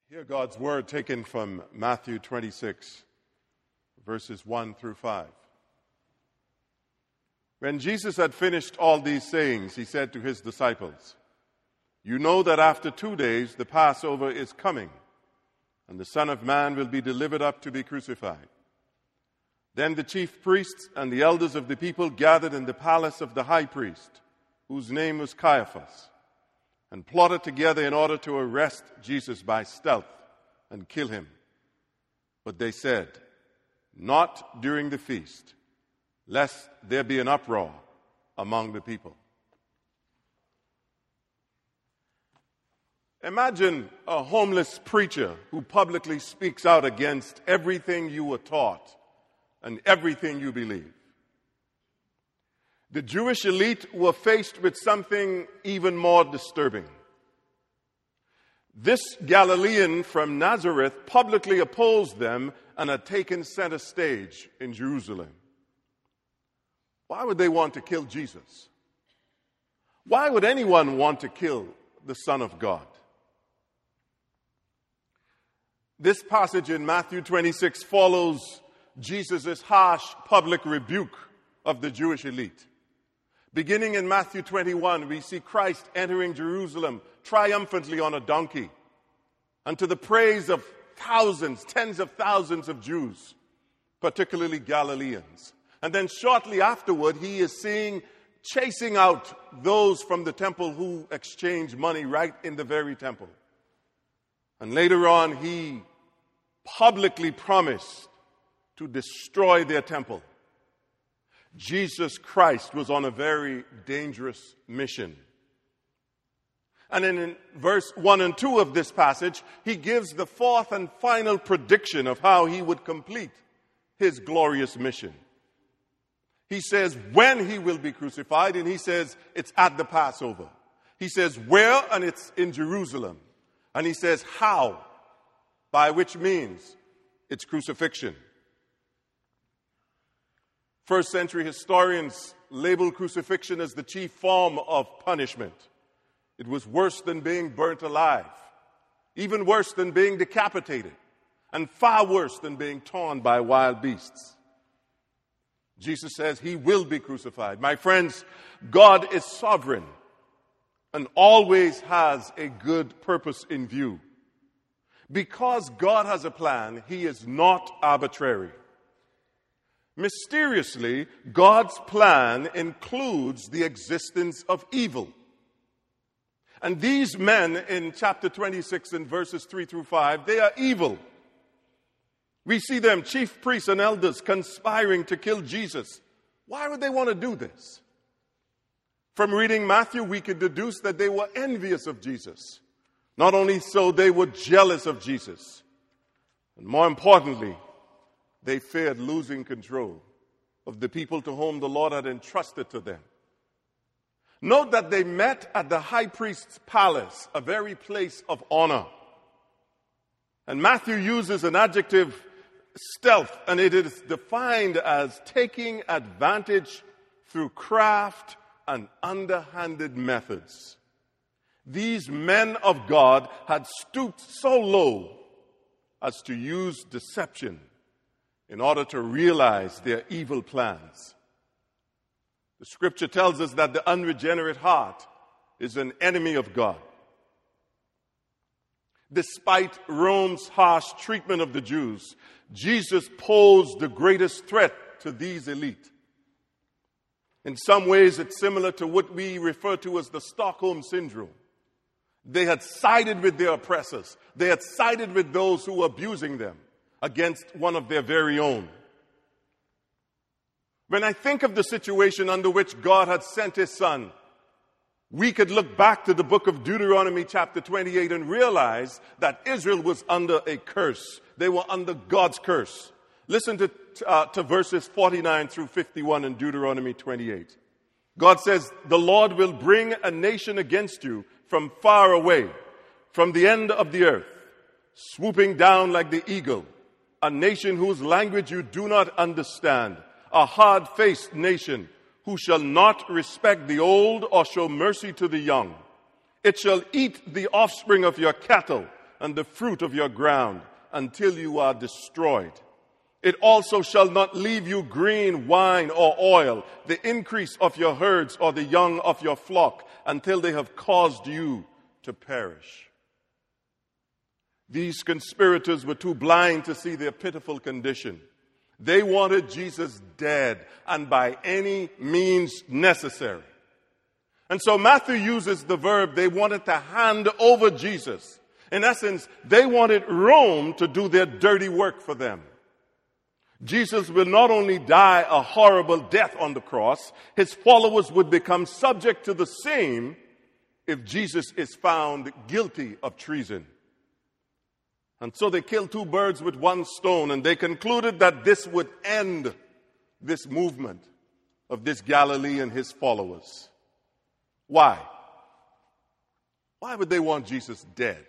Hear God's word taken from Matthew 26, verses 1 through 5. When Jesus had finished all these sayings, he said to his disciples, "You know that after 2 days the Passover is coming, and the Son of Man will be delivered up to be crucified." Then the chief priests and the elders of the people gathered in the palace of the high priest, whose name was Caiaphas, and plotted together in order to arrest Jesus by stealth and kill him. But they said, "Not during the feast, lest there be an uproar among the people." Imagine a homeless preacher who publicly speaks out against everything you were taught and everything you believe. The Jewish elite were faced with something even more disturbing. This Galilean from Nazareth publicly opposed them and had taken center stage in Jerusalem. Why would they want to kill Jesus? Why would anyone want to kill the Son of God? This passage in Matthew 26 follows Jesus' harsh public rebuke of the Jewish elite. Beginning in Matthew 21, we see Christ entering Jerusalem triumphantly on a donkey, and to the praise of thousands, tens of thousands of Jews, particularly Galileans. And then shortly afterward, he is seen chasing out those from the temple who exchange money right in the very temple. And later on, he publicly promised to destroy their temple. Jesus Christ was on a very dangerous mission. And in verse 1 and 2 of this passage, he gives the fourth and final prediction of how he would complete his glorious mission. He says when he will be crucified, and he says it's at the Passover. He says where, and it's in Jerusalem. And he says how, by which means it's crucifixion. First century historians labeled crucifixion as the chief form of punishment. It was worse than being burnt alive, even worse than being decapitated, and far worse than being torn by wild beasts. Jesus says he will be crucified. My friends, God is sovereign and always has a good purpose in view. Because God has a plan, he is not arbitrary. Mysteriously, God's plan includes the existence of evil. And these men in chapter 26 and verses 3 through 5, they are evil. We see them, chief priests and elders, conspiring to kill Jesus. Why would they want to do this? From reading Matthew, we could deduce that they were envious of Jesus. Not only so, they were jealous of Jesus. And more importantly, they feared losing control of the people to whom the Lord had entrusted to them. Note that they met at the high priest's palace, a very place of honor. And Matthew uses an adjective, stealth, and it is defined as taking advantage through craft and underhanded methods. These men of God had stooped so low as to use deception in order to realize their evil plans. The scripture tells us that the unregenerate heart is an enemy of God. Despite Rome's harsh treatment of the Jews, Jesus posed the greatest threat to these elite. In some ways, it's similar to what we refer to as the Stockholm Syndrome. They had sided with their oppressors. They had sided with those who were abusing them against one of their very own. When I think of the situation under which God had sent his Son, we could look back to the book of Deuteronomy chapter 28 and realize that Israel was under a curse. They were under God's curse. Listen to verses 49 through 51 in Deuteronomy 28. God says, "The Lord will bring a nation against you from far away, from the end of the earth, swooping down like the eagle, a nation whose language you do not understand, a hard-faced nation who shall not respect the old or show mercy to the young. It shall eat the offspring of your cattle and the fruit of your ground until you are destroyed. It also shall not leave you grain, wine, or oil, the increase of your herds or the young of your flock, until they have caused you to perish. These conspirators were too blind to see their pitiful condition. They wanted Jesus dead, and by any means necessary. And so Matthew uses the verb, they wanted to hand over Jesus. In essence, they wanted Rome to do their dirty work for them. Jesus will not only die a horrible death on the cross, his followers would become subject to the same if Jesus is found guilty of treason. And so they killed two birds with one stone, and they concluded that this would end this movement of this Galilee and his followers. Why? Why would they want Jesus dead?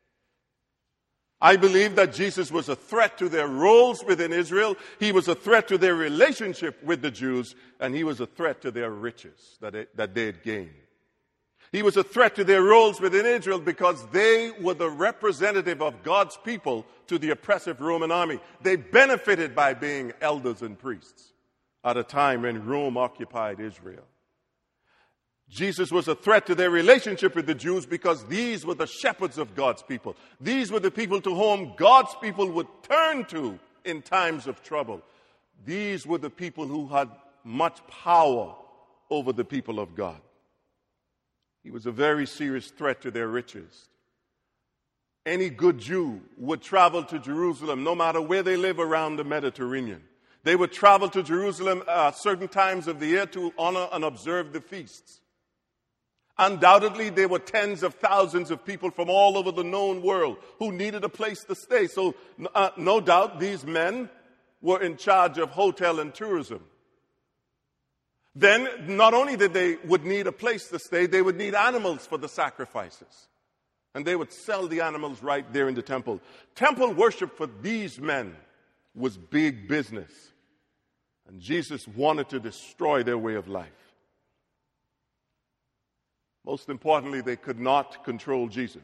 I believe that Jesus was a threat to their roles within Israel. He was a threat to their relationship with the Jews, and he was a threat to their riches that they had gained. He was a threat to their roles within Israel because they were the representative of God's people to the oppressive Roman army. They benefited by being elders and priests at a time when Rome occupied Israel. Jesus was a threat to their relationship with the Jews because these were the shepherds of God's people. These were the people to whom God's people would turn to in times of trouble. These were the people who had much power over the people of God. He was a very serious threat to their riches. Any good Jew would travel to Jerusalem, no matter where they live around the Mediterranean. They would travel to Jerusalem at certain times of the year to honor and observe the feasts. Undoubtedly, there were tens of thousands of people from all over the known world who needed a place to stay. So no doubt these men were in charge of hotel and tourism. Then, not only did they would need a place to stay, they would need animals for the sacrifices. And they would sell the animals right there in the temple. Temple worship for these men was big business. And Jesus wanted to destroy their way of life. Most importantly, they could not control Jesus.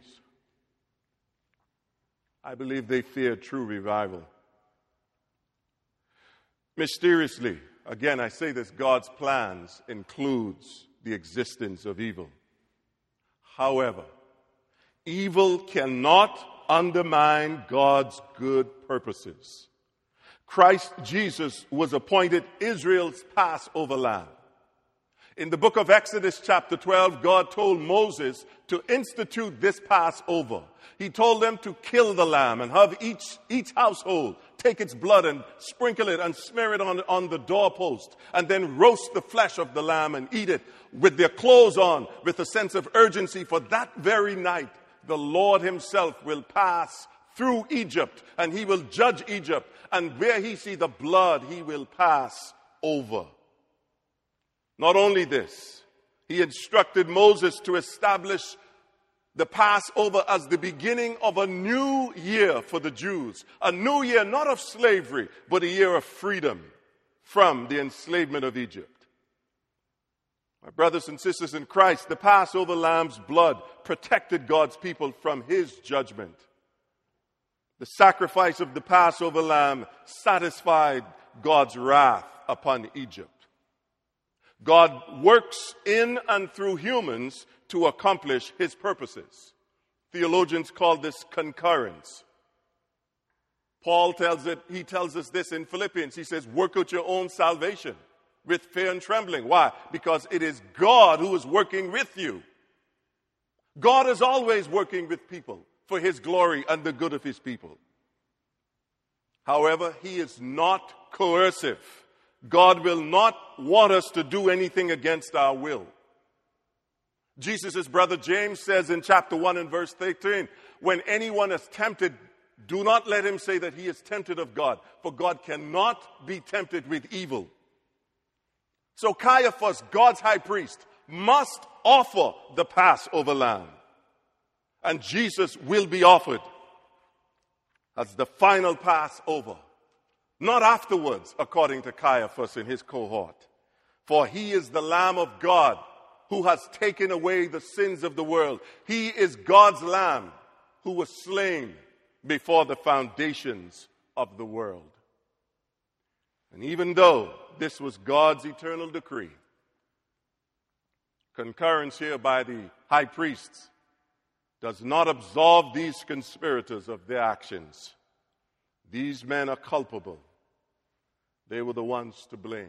I believe they feared true revival. Mysteriously, again, I say this, God's plans includes the existence of evil. However, evil cannot undermine God's good purposes. Christ Jesus was appointed Israel's Passover lamb. In the book of Exodus chapter 12, God told Moses to institute this Passover. He told them to kill the lamb and have each household take its blood and sprinkle it and smear it on the doorpost, and then roast the flesh of the lamb and eat it with their clothes on, with a sense of urgency. For that very night, the Lord himself will pass through Egypt, and he will judge Egypt, and where he see the blood, he will pass over. Not only this, he instructed Moses to establish the Passover as the beginning of a new year for the Jews. A new year not of slavery, but a year of freedom from the enslavement of Egypt. My brothers and sisters in Christ, the Passover lamb's blood protected God's people from his judgment. The sacrifice of the Passover lamb satisfied God's wrath upon Egypt. God works in and through humans to accomplish his purposes. Theologians call this concurrence. Paul tells us this in Philippians. He says, work out your own salvation with fear and trembling. Why? Because it is God who is working with you. God is always working with people for his glory and the good of his people. However, he is not coercive. God will not want us to do anything against our will. Jesus' brother James says in chapter 1 and verse 13, when anyone is tempted, do not let him say that he is tempted of God, for God cannot be tempted with evil. So Caiaphas, God's high priest, must offer the Passover lamb. And Jesus will be offered as the final Passover. Not afterwards, according to Caiaphas and his cohort. For he is the Lamb of God who has taken away the sins of the world. He is God's Lamb who was slain before the foundations of the world. And even though this was God's eternal decree, concurrence here by the high priests does not absolve these conspirators of their actions. These men are culpable. They were the ones to blame.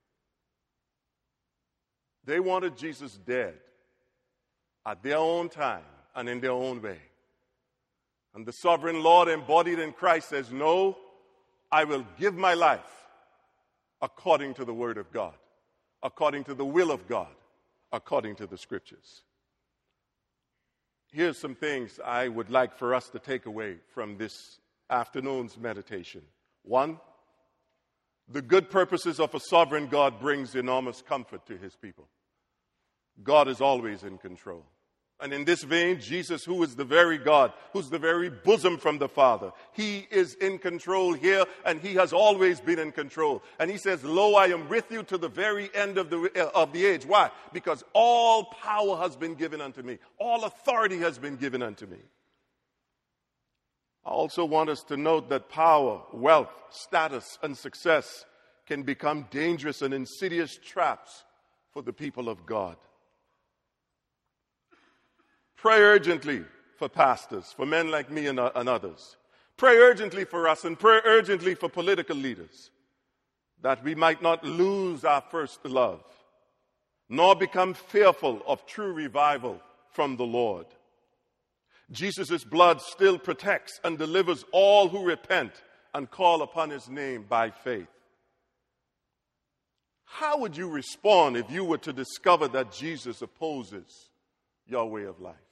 They wanted Jesus dead at their own time and in their own way. And the sovereign Lord embodied in Christ says, no, I will give my life according to the word of God, according to the will of God, according to the scriptures. Here's some things I would like for us to take away from this afternoon's meditation. One, the good purposes of a sovereign God brings enormous comfort to his people. God is always in control. And in this vein, Jesus, who is the very God, who's the very bosom from the Father, he is in control here, and he has always been in control. And he says, lo, I am with you to the very end of the age. Why? Because all power has been given unto me. All authority has been given unto me. I also want us to note that power, wealth, status, and success can become dangerous and insidious traps for the people of God. Pray urgently for pastors, for men like me and others. Pray urgently for us and pray urgently for political leaders, that we might not lose our first love, nor become fearful of true revival from the Lord. Jesus' blood still protects and delivers all who repent and call upon his name by faith. How would you respond if you were to discover that Jesus opposes your way of life?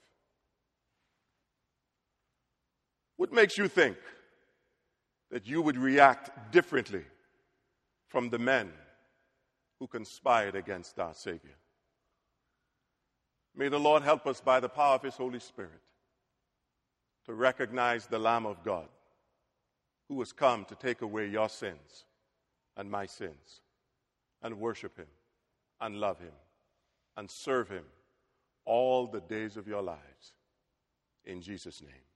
What makes you think that you would react differently from the men who conspired against our Savior? May the Lord help us by the power of his Holy Spirit to recognize the Lamb of God who has come to take away your sins and my sins, and worship him and love him and serve him all the days of your lives. In Jesus' name.